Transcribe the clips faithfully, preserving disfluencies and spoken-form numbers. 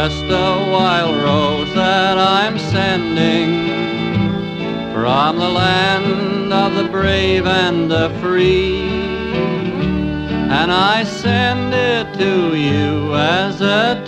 just a wild rose that I'm sending from the land of the brave and the free, and I send it to you as a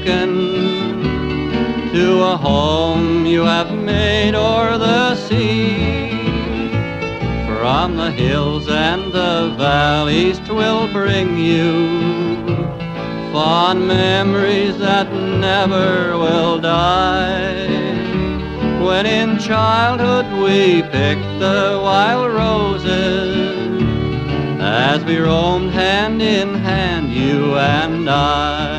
token to a home you have made o'er the sea. From the hills and the valleys 'twill bring you fond memories that never will die. When in childhood we picked the wild roses, as we roamed hand in hand, you and I.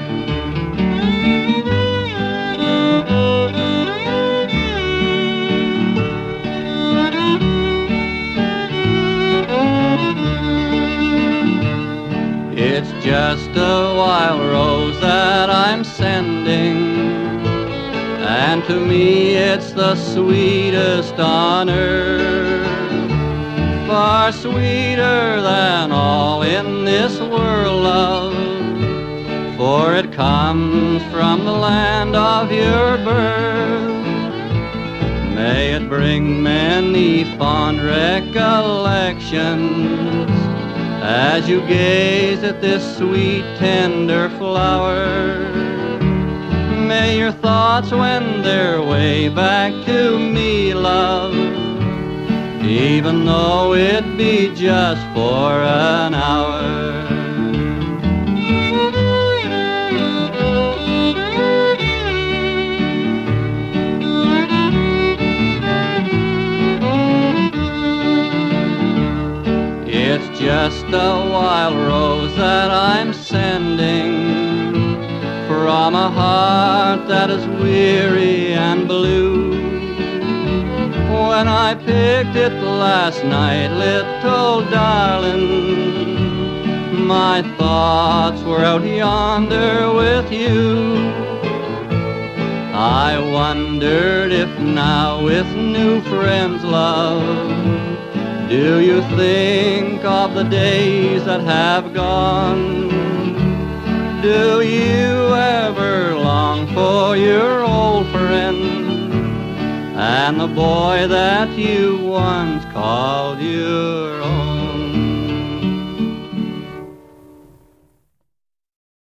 It's just a wild rose that I'm sending, and to me it's the sweetest on earth, far sweeter than all in this world, love, for it comes from the land of your birth. May it bring many fond recollections as you gaze at this sweet, tender flower. May your thoughts wend their way back to me, love, even though it be just for an hour. It's just a wild rose that I'm sending from a heart that is weary and blue. When I picked it last night, little darling, my thoughts were out yonder with you. I wondered if now with new friends, love, do you think of the days that have gone? Do you ever long for your old friend and the boy that you once called your own?